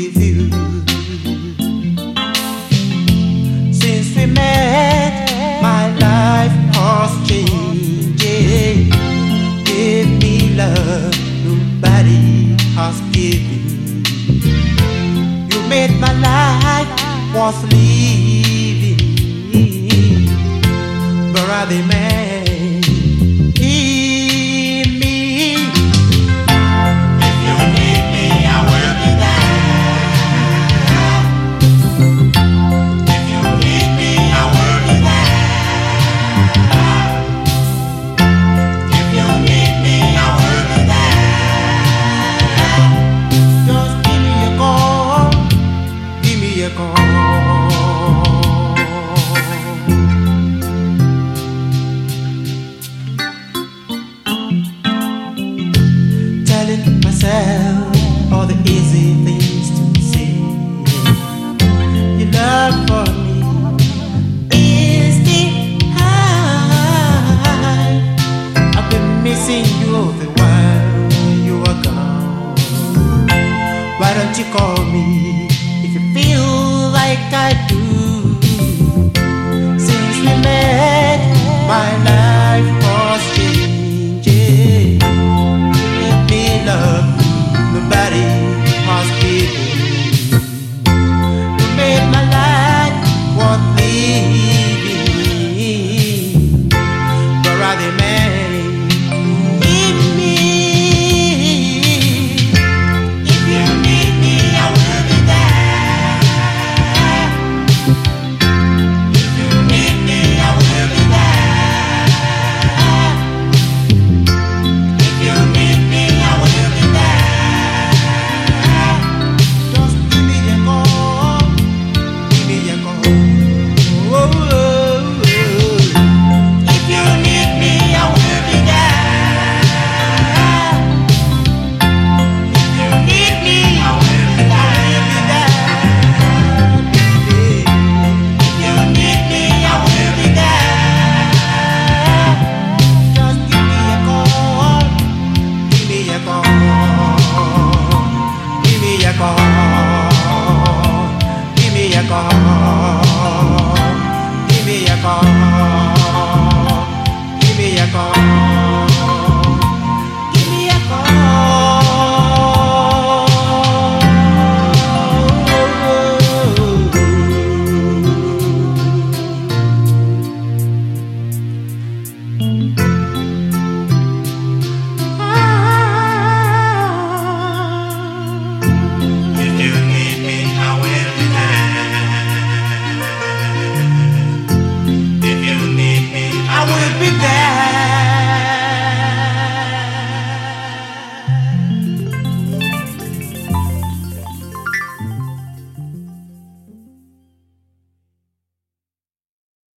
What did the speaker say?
with you. Since we met, my life has changed. Give me love nobody has given. You made my life worth living, brother man. Telling myself all the easy things to say. Your love for me is the high. I've been missing you all the while you are gone. Why don't you call me if you feel like I do? Since we met, my life was changing. Give me love nobody has given. You made my life worth living, brother man. Give me. If you need me, I will be there. If you need me, I will be there. If you need me, I will be there. Just give me a call. Give me a call. Oh, oh, oh. If you need me, I will be there. If you need me, I will be there. If you need me, I will be there. Just give me a call. Give me a call. Give me a call. Give me a call. Give me a call. Give me a call.